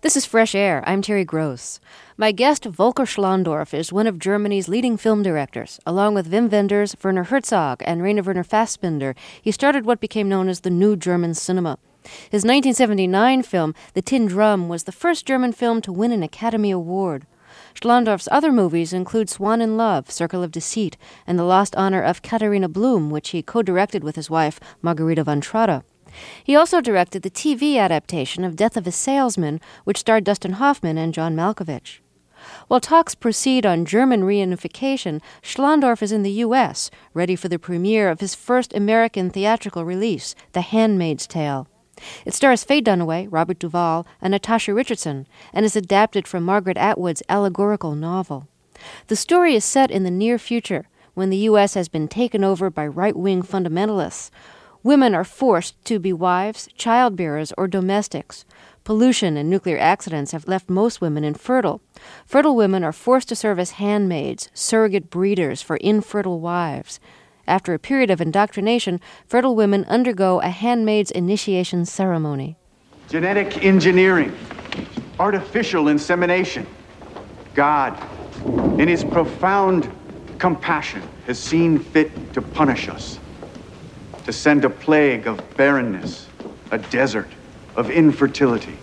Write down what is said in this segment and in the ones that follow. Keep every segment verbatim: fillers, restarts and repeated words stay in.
This is Fresh Air. I'm Terry Gross. My guest, Volker Schlöndorff, is one of Germany's leading film directors. Along with Wim Wenders, Werner Herzog, and Rainer Werner Fassbinder, he started what became known as the New German Cinema. His nineteen seventy-nine film, The Tin Drum, was the first German film to win an Academy Award. Schlöndorff's other movies include Swan in Love, Circle of Deceit, and The Lost Honor of Katharina Blum, which he co-directed with his wife, Margarita von Trotta. He also directed the T V adaptation of Death of a Salesman, which starred Dustin Hoffman and John Malkovich. While talks proceed on German reunification, Schlöndorff is in the U S, ready for the premiere of his first American theatrical release, The Handmaid's Tale. It stars Faye Dunaway, Robert Duvall, and Natasha Richardson, and is adapted from Margaret Atwood's allegorical novel. The story is set in the near future, when the U S has been taken over by right-wing fundamentalists. Women are forced to be wives, childbearers, or domestics. Pollution and nuclear accidents have left most women infertile. Fertile women are forced to serve as handmaids, surrogate breeders for infertile wives. After a period of indoctrination, fertile women undergo a handmaid's initiation ceremony. Genetic engineering, artificial insemination. God, in his profound compassion, has seen fit to punish us. To send a plague of barrenness, a desert of infertility.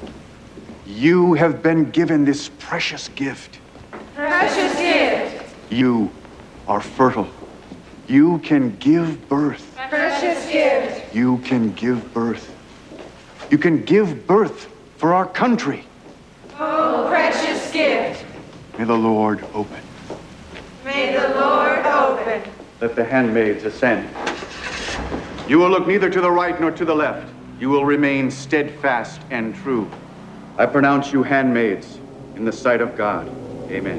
You have been given this precious gift. Precious gift. You are fertile. You can give birth. Precious gift. You can give birth. You can give birth for our country. Oh, precious gift. May the Lord open. May the Lord open. Let the handmaids ascend. You will look neither to the right nor to the left. You will remain steadfast and true. I pronounce you handmaids in the sight of God. Amen.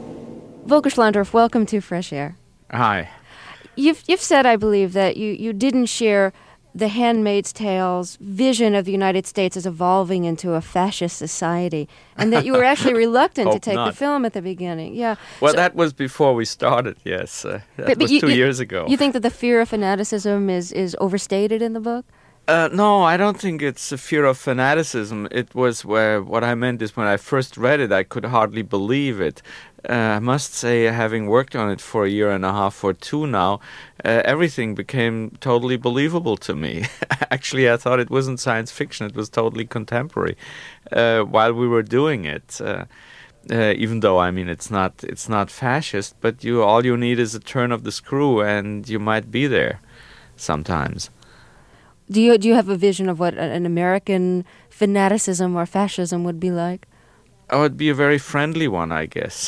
Volker Schlöndorff, welcome to Fresh Air. Hi. You've you've said, I believe, that you, you didn't share The Handmaid's Tale's vision of the United States as evolving into a fascist society, and that you were actually reluctant to take not. the film at the beginning. Yeah. Well, So- that was before we started, yes. Uh, that but- but was you- two you- years ago. You think that the fear of fanaticism is, is overstated in the book? Uh, no, I don't think it's a fear of fanaticism. It was where what I meant is when I first read it, I could hardly believe it. Uh, I must say, having worked on it for a year and a half or two now, uh, everything became totally believable to me. Actually, I thought it wasn't science fiction. It was totally contemporary uh, while we were doing it. Uh, uh, even though, I mean, it's not it's not fascist, but you all you need is a turn of the screw and you might be there sometimes. Do you do you have a vision of what an American fanaticism or fascism would be like? Oh, it'd be a very friendly one, I guess,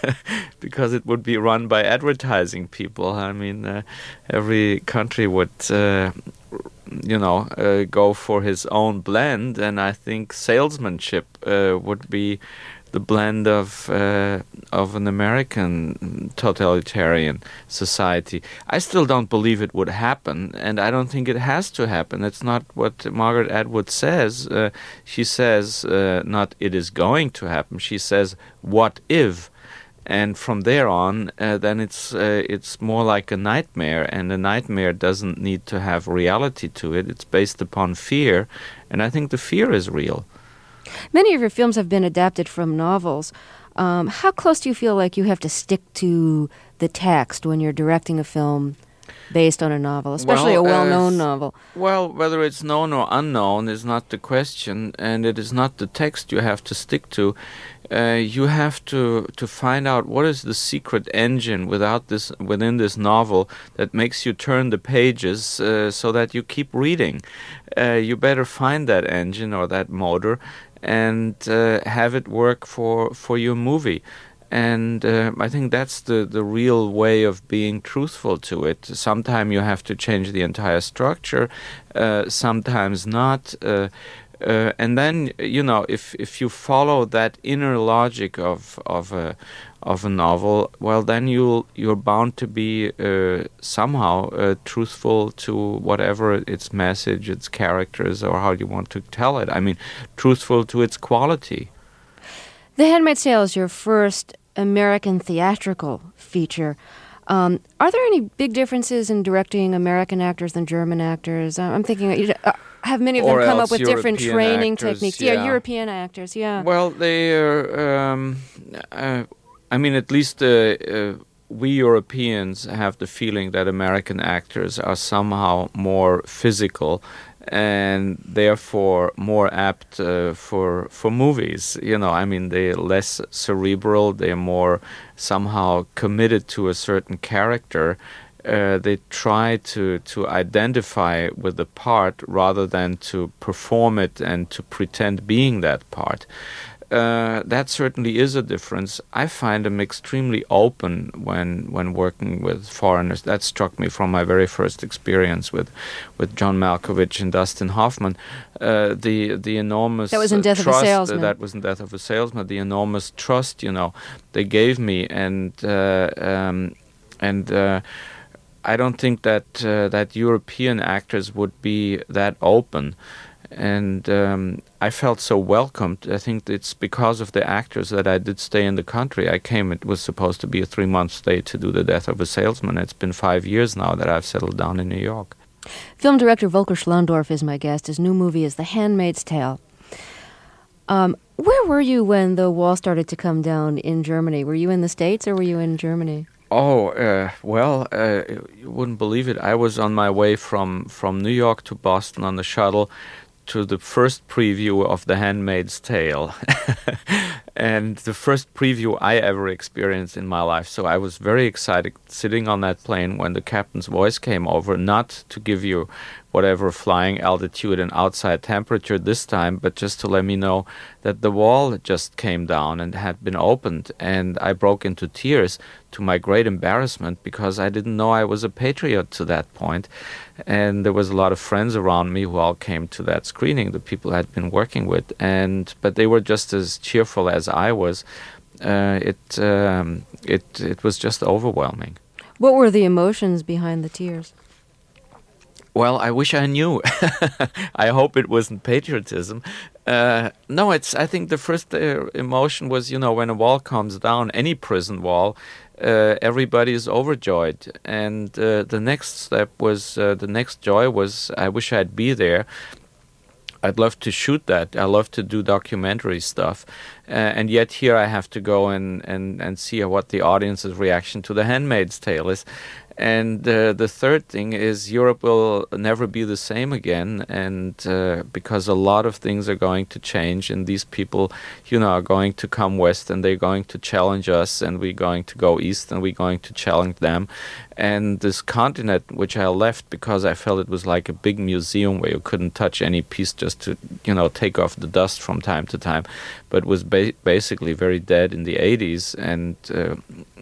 because it would be run by advertising people. I mean, uh, every country would, uh, you know, uh, go for his own blend, and I think salesmanship uh, would be the blend of uh, of an American totalitarian society. I still don't believe it would happen, and I don't think it has to happen. It's not what Margaret Atwood says. Uh, she says uh, not it is going to happen. She says what if, and from there on, uh, then it's uh, it's more like a nightmare, and a nightmare doesn't need to have reality to it. It's based upon fear, and I think the fear is real. Many of your films have been adapted from novels. Um, how close do you feel like you have to stick to the text when you're directing a film based on a novel, especially Well, a well-known uh, novel? Well, whether it's known or unknown is not the question, and it is not the text you have to stick to. Uh, you have to, to find out what is the secret engine without this within this novel that makes you turn the pages uh, so that you keep reading. Uh, you better find that engine or that motor and uh, have it work for, for your movie. And uh, I think that's the, the real way of being truthful to it. Sometimes you have to change the entire structure, uh, sometimes not. Uh, uh, and then, you know, if if you follow that inner logic of of a of a novel, well, then you'll you're bound to be uh, somehow uh, truthful to whatever its message, its characters, or how you want to tell it. I mean, truthful to its quality. The Handmaid's Tale is your first American theatrical feature. Um, are there any big differences in directing American actors than German actors? Uh, I'm thinking, you know, uh, have many of them Or come up else with different European training actors, techniques? yeah. Yeah, European actors, yeah. Well, they are, um, uh, I mean, at least uh, uh, we Europeans have the feeling that American actors are somehow more physical and therefore more apt uh, for for movies. You know, I mean, they're less cerebral, they're more somehow committed to a certain character. Uh, they try to, to identify with the part rather than to perform it and to pretend being that part. Uh, that certainly is a difference. I find them extremely open when when working with foreigners. That struck me from my very first experience with, with John Malkovich and Dustin Hoffman. Uh, the the enormous That was in Death uh, of a trust, Salesman. uh, that was in Death of a Salesman. The enormous trust, you know, they gave me, and uh, um, and. Uh, I don't think that uh, that European actors would be that open, and um, I felt so welcomed. I think it's because of the actors that I did stay in the country. I came, it was supposed to be a three-month stay to do The Death of a Salesman. It's been five years now that I've settled down in New York. Film director Volker Schlondorf is my guest. His new movie is The Handmaid's Tale. Um, where were you when the wall started to come down in Germany? Were you in the States or were you in Germany? Oh, uh, well, uh, you wouldn't believe it. I was on my way from, from New York to Boston on the shuttle to the first preview of The Handmaid's Tale. And the first preview I ever experienced in my life. So I was very excited sitting on that plane when the captain's voice came over, not to give you whatever flying altitude and outside temperature this time, but just to let me know that the wall just came down and had been opened. And I broke into tears to my great embarrassment because I didn't know I was a patriot to that point. And there was a lot of friends around me who all came to that screening, the people I had been working with, and but they were just as cheerful as I was. Uh, it um, it it was just overwhelming. What were the emotions behind the tears? Well, I wish I knew. I hope it wasn't patriotism. Uh, no, it's. I think the first uh, emotion was, you know, when a wall comes down, any prison wall, uh, everybody is overjoyed. And uh, the next step was, uh, the next joy was, I wish I'd be there. I'd love to shoot that. I love to do documentary stuff. Uh, and yet here I have to go and, and, and see what the audience's reaction to The Handmaid's Tale is. And uh, the third thing is Europe will never be the same again, and uh, because a lot of things are going to change, and these people, you know, are going to come west, and they're going to challenge us, and we're going to go east, and we're going to challenge them. And this continent, which I left because I felt it was like a big museum where you couldn't touch any piece just to, you know, take off the dust from time to time, but was ba- basically very dead in the eighties, and uh,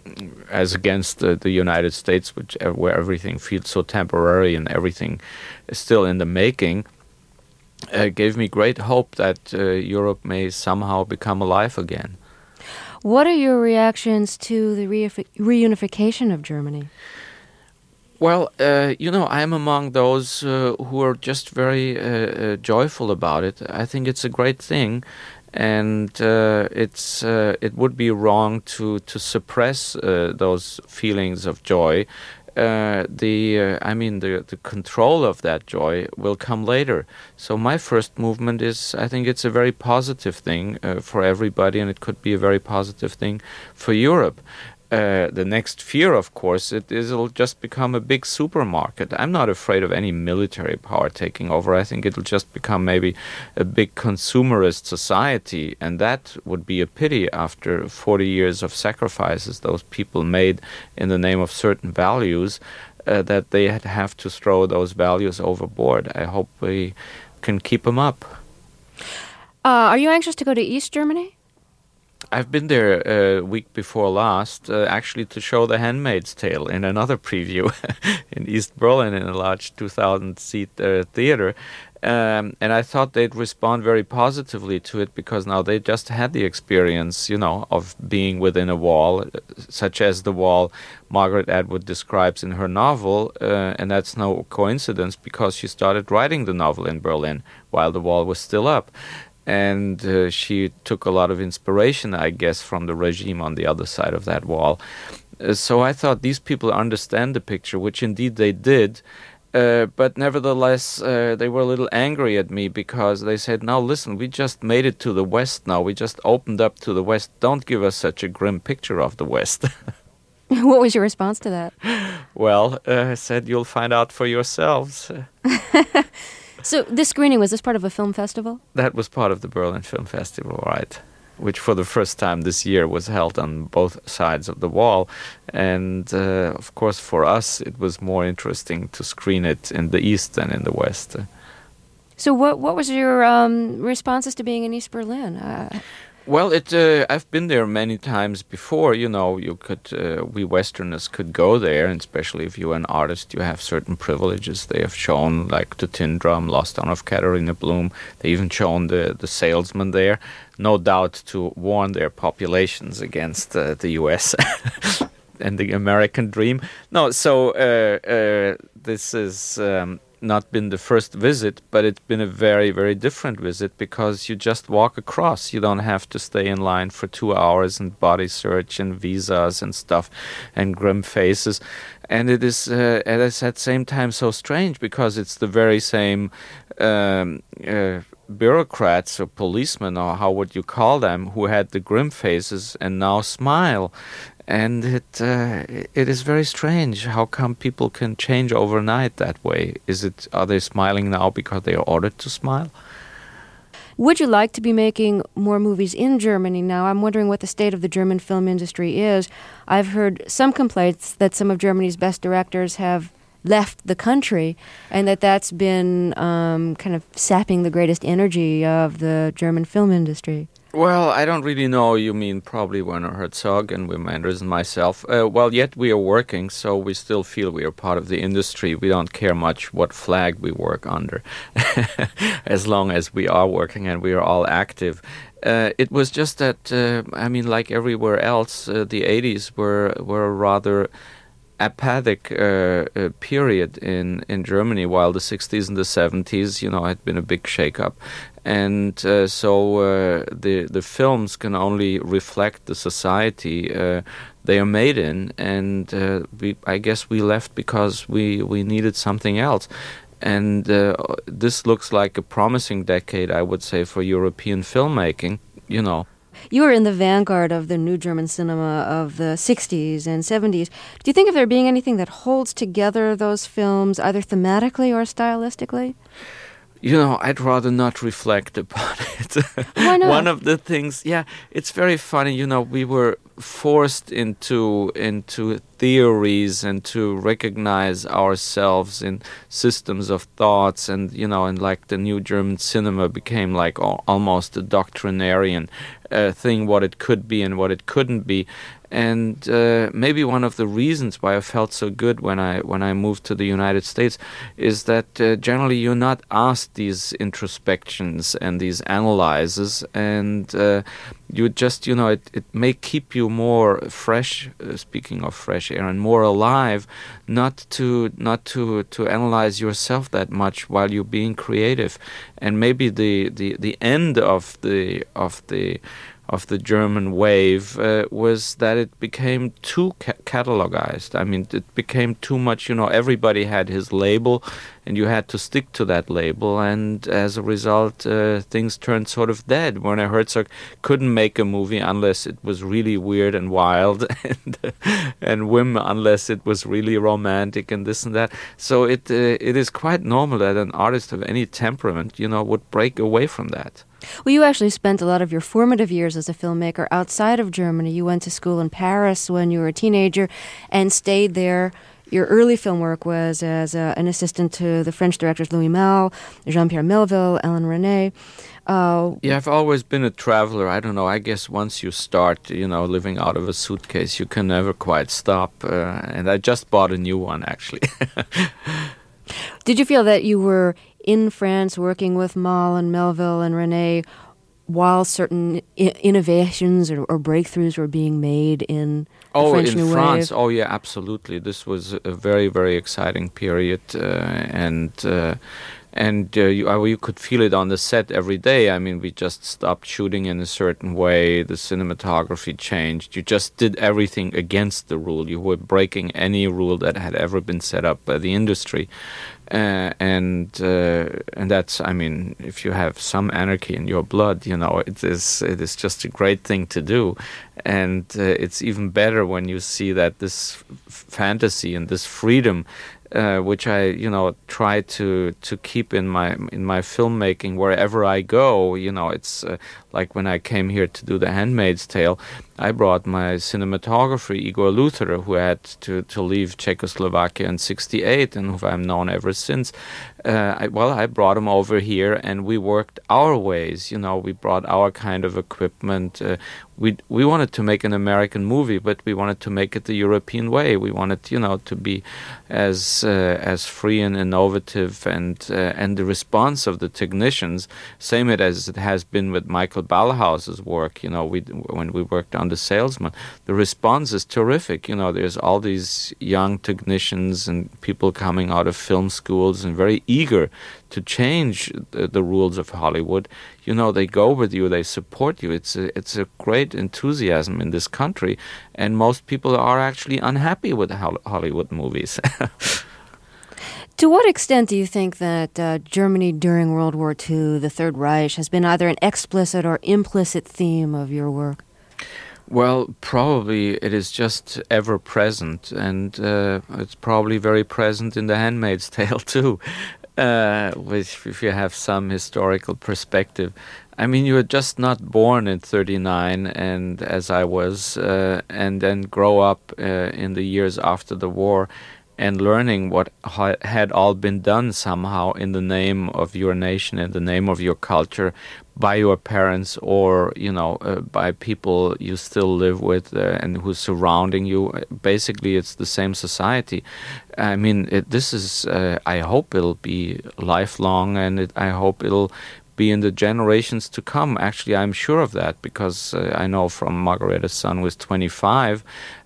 as against uh, the United States, which uh, where everything feels so temporary and everything is still in the making, uh, gave me great hope that uh, Europe may somehow become alive again. What are your reactions to the reuf- reunification of Germany? Well, uh, you know, I'm among those uh, who are just very uh, uh, joyful about it. I think it's a great thing. And uh, it's uh, it would be wrong to to suppress uh, those feelings of joy. Uh, the uh, I mean the the control of that joy will come later. So my first movement is, I think it's a very positive thing uh, for everybody, and it could be a very positive thing for Europe. Uh, the next fear, of course, it is it'll just become a big supermarket. I'm not afraid of any military power taking over. I think it'll just become maybe a big consumerist society, and that would be a pity after forty years of sacrifices those people made in the name of certain values, uh, that they had have to throw those values overboard. I hope we can keep them up. Uh, are you anxious to go to East Germany? I've been there a uh, week before last, uh, actually to show The Handmaid's Tale in another preview in East Berlin in a large two thousand seat uh, theater. Um, and I thought they'd respond very positively to it because now they just had the experience, you know, of being within a wall, such as the wall Margaret Atwood describes in her novel. Uh, and that's no coincidence because she started writing the novel in Berlin while the wall was still up. And uh, she took a lot of inspiration, I guess, from the regime on the other side of that wall. Uh, so I thought these people understand the picture, which indeed they did. Uh, but nevertheless, uh, they were a little angry at me because they said, now listen, we just made it to the West now. We just opened up to the West. Don't give us such a grim picture of the West. What was your response to that? Well, uh, I said, you'll find out for yourselves. So this screening, was this part of a film festival? That was part of the Berlin Film Festival, right? Which for the first time this year was held on both sides of the wall. And uh, of course for us it was more interesting to screen it in the East than in the West. So what what was your um, responses to being in East Berlin? Uh, Well, it. Uh, I've been there many times before. You know, you could. Uh, we Westerners could go there, and especially if you're an artist, you have certain privileges. They have shown, like the Tin Drum, Lost Dawn of Katharina Blum. They even shown the the salesman there, no doubt to warn their populations against uh, the U S and the American dream. No, so uh, uh, this is. Um, not been the first visit, but it's been a very, very different visit because you just walk across. You don't have to stay in line for two hours and body search and visas and stuff and grim faces. And it is, uh, at the same time, so strange because it's the very same um, uh, bureaucrats or policemen, or how would you call them, who had the grim faces and now smile. And it uh, it is very strange. How come people can change overnight that way? Is it, are they smiling now because they are ordered to smile? Would you like to be making more movies in Germany now? I'm wondering what the state of the German film industry is. I've heard some complaints that some of Germany's best directors have left the country and that that's been um, kind of sapping the greatest energy of the German film industry. Well, I don't really know. You mean probably Werner Herzog and Wim Wenders and myself. Uh, well, yet we are working, so we still feel we are part of the industry. We don't care much what flag we work under, as long as we are working and we are all active. Uh, it was just that, uh, I mean, like everywhere else, uh, the eighties were were a rather apathic uh, uh, period in, in Germany, while the sixties and the seventies, you know, had been a big shake-up. And uh, so uh, the the films can only reflect the society uh, they are made in, and uh, we, I guess we left because we, we needed something else. And uh, this looks like a promising decade, I would say, for European filmmaking, you know. You were in the vanguard of the new German cinema of the sixties and seventies. Do you think of there being anything that holds together those films, either thematically or stylistically? You know, I'd rather not reflect upon it. Why not? One of the things, yeah, it's very funny. You know, we were forced into into theories and to recognize ourselves in systems of thoughts, and you know, and like the new German cinema became like al- almost a doctrinarian uh, thing, what it could be and what it couldn't be. And uh, maybe one of the reasons why I felt so good when I when I moved to the United States is that uh, generally you're not asked these introspections and these analyses, and uh, you just, you know, it, it may keep you more fresh, uh, speaking of fresh air, and more alive, not to not to, to analyze yourself that much while you're being creative. And maybe the, the, the end of the of the of the German wave uh, was that it became too ca- catalogized. I mean, it became too much, you know, everybody had his label and you had to stick to that label, and as a result, uh, things turned sort of dead. Werner Herzog couldn't make a movie unless it was really weird and wild, and, and Wim unless it was really romantic and this and that. So it uh, it is quite normal that an artist of any temperament, you know, would break away from that. Well, you actually spent a lot of your formative years as a filmmaker outside of Germany. You went to school in Paris when you were a teenager and stayed there. Your early film work was as a, an assistant to the French directors Louis Malle, Jean-Pierre Melville, Alain Resnais. Uh, yeah, I've always been a traveler. I don't know. I guess once you start, you know, living out of a suitcase, you can never quite stop. Uh, and I just bought a new one, actually. Did you feel that you were in France working with Malle and Melville and Resnais while certain I- innovations or, or breakthroughs were being made in the oh, French in New France? Wave? Oh, yeah, absolutely. This was a very, very exciting period, uh, and uh, And uh, you, uh, you could feel it on the set every day. I mean, we just stopped shooting in a certain way. The cinematography changed. You just did everything against the rule. You were breaking any rule that had ever been set up by the industry. Uh, and uh, and that's, I mean, if you have some anarchy in your blood, you know, it is it is just a great thing to do. And uh, it's even better when you see that this f- fantasy and this freedom, uh, which I, you know, try to to keep in my in my filmmaking wherever I go. You know, it's uh, like when I came here to do The Handmaid's Tale, I brought my cinematographer, Igor Luther, who had to, to leave Czechoslovakia in sixty-eight and who I've known ever since. Uh, I, well, I brought him over here and we worked our ways. You know, we brought our kind of equipment. Uh, we we wanted to make an American movie, but we wanted to make it the European way. We wanted, you know, to be as uh, as free and innovative, and uh, and the response of the technicians, same it as it has been with Michael Ballhaus's work. You know, we when we worked on The Salesman, the response is terrific. You know, there's all these young technicians and people coming out of film schools and very eager to change the, the rules of Hollywood. You know, they go with you, they support you. It's a, it's a great enthusiasm in this country, and most people are actually unhappy with Hollywood movies. To what extent do you think that uh, Germany during World War Two, the Third Reich, has been either an explicit or implicit theme of your work? Well, probably it is just ever present, and uh, it's probably very present in The Handmaid's Tale too. Uh, which, if you have some historical perspective, I mean, you were just not born in thirty-nine, and as I was, uh, and then grow up uh, in the years after the war, and learning what ha- had all been done somehow in the name of your nation, in the name of your culture, by your parents, or, you know, uh, by people you still live with uh, and who's surrounding you. Basically, it's the same society. I mean, it, this is, uh, I hope it'll be lifelong, and it, I hope it'll be in the generations to come. Actually, I'm sure of that, because uh, I know from Margarethe's son, who is twenty-five,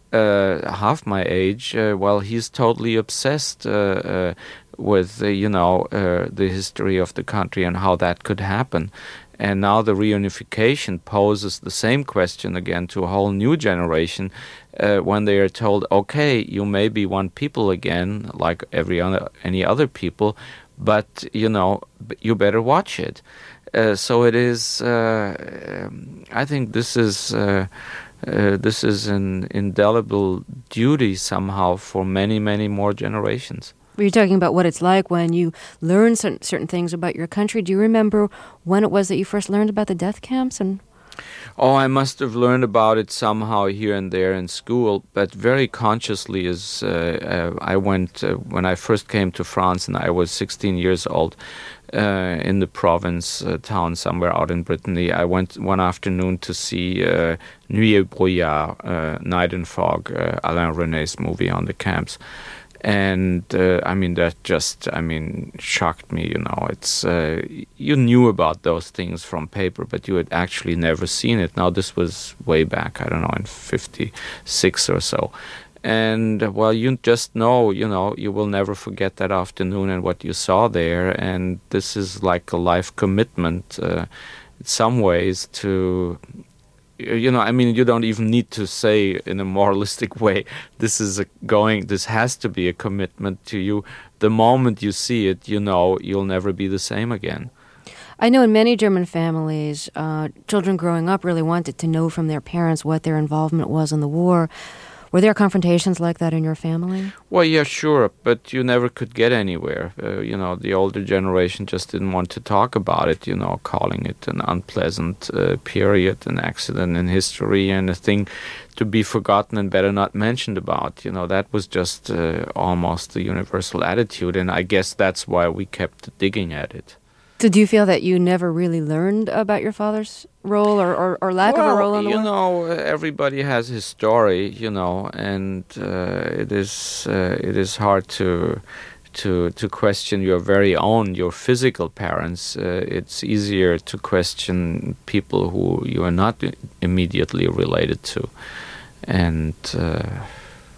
uh, half my age, uh, well, he's totally obsessed uh, uh, with, uh, you know, uh, the history of the country and how that could happen. And now the reunification poses the same question again to a whole new generation uh, when they are told, okay, you may be one people again, like every other, any other people, but, you know, you better watch it. Uh, so it is, uh, um, I think this is, uh, uh, this is an indelible duty somehow for many, many more generations. Were you talking about what it's like when you learn certain, certain things about your country? Do you remember when it was that you first learned about the death camps? And Oh, I must have learned about it somehow here and there in school, but very consciously. As uh, uh, I went, uh, when I first came to France and I was sixteen years old, uh, in the province uh, town somewhere out in Brittany, I went one afternoon to see uh, Nuit et Brouillard, uh, Night and Fog, uh, Alain René's movie on the camps. And, uh, I mean, that just, I mean, shocked me, you know. It's, uh, you knew about those things from paper, but you had actually never seen it. Now, this was way back, I don't know, in fifty-six or so. And, uh, well, you just know, you know, you will never forget that afternoon and what you saw there. And this is like a life commitment, uh, in some ways, to... You know, I mean, you don't even need to say in a moralistic way, this is a going, this has to be a commitment to you. The moment you see it, you know, you'll never be the same again. I know in many German families, uh, children growing up really wanted to know from their parents what their involvement was in the war. Were there confrontations like that in your family? Well, yeah, sure, but you never could get anywhere. Uh, you know, the older generation just didn't want to talk about it, you know, calling it an unpleasant uh, period, an accident in history, and a thing to be forgotten and better not mentioned about. You know, that was just uh, almost the universal attitude, and I guess that's why we kept digging at it. So do you feel that you never really learned about your father's role or, or, or lack well, of a role in the you war? know, everybody has his story, you know, and uh, it is uh, it is hard to to to question your very own, your physical parents. Uh, it's easier to question people who you are not immediately related to, and uh,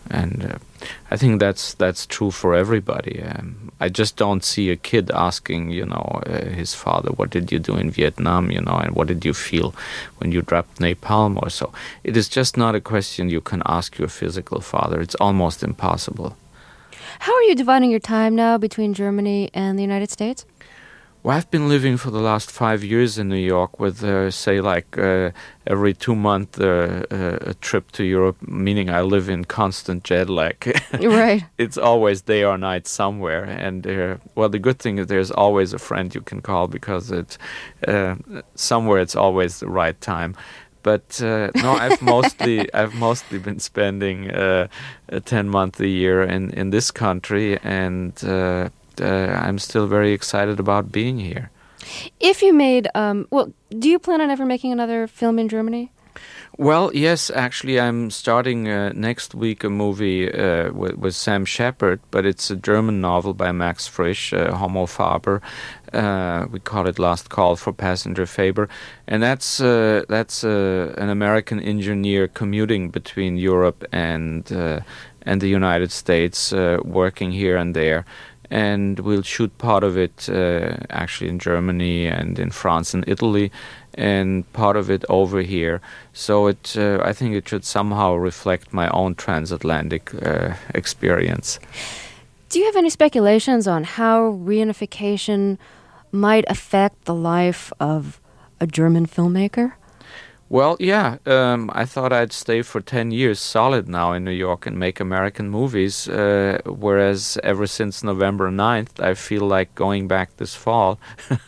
and uh, I think that's that's true for everybody. Um, I just don't see a kid asking, you know, uh, his father, "What did you do in Vietnam?" You know, and what did you feel when you dropped napalm or so. It is just not a question you can ask your physical father. It's almost impossible. How are you dividing your time now between Germany and the United States? Well, I've been living for the last five years in New York with, uh, say, like uh, every two month uh, uh, a trip to Europe, meaning I live in constant jet lag. Right. It's always day or night somewhere. And, uh, well, the good thing is there's always a friend you can call because it's uh, somewhere it's always the right time. But uh, no, I've mostly I've mostly been spending uh, ten months a year in, in this country, and uh, uh, I'm still very excited about being here. If you made, um, well, do you plan on ever making another film in Germany? Well, yes, actually, I'm starting uh, next week a movie uh, with, with Sam Shepard, but it's a German novel by Max Frisch, uh, Homo Faber. Uh, we call it Last Call for Passenger Faber, and that's uh, that's uh, an American engineer commuting between Europe and uh, and the United States, uh, working here and there. And we'll shoot part of it uh, actually in Germany and in France and Italy, and part of it over here. So it, uh, I think it should somehow reflect my own transatlantic uh, experience. Do you have any speculations on how reunification might affect the life of a German filmmaker? Well, yeah, um, I thought I'd stay for ten years solid now in New York and make American movies, uh, whereas ever since November ninth, I feel like going back this fall.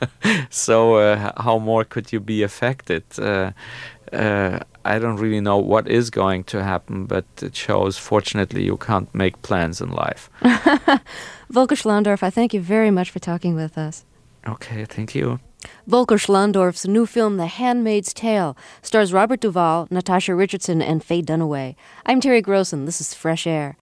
So uh, how more could you be affected? Uh, uh, I don't really know what is going to happen, but it shows, fortunately, you can't make plans in life. Volker Schlondorf, I thank you very much for talking with us. Okay, thank you. Volker Schlondorf's new film, The Handmaid's Tale, stars Robert Duvall, Natasha Richardson, and Faye Dunaway. I'm Terry Grossen. This is Fresh Air.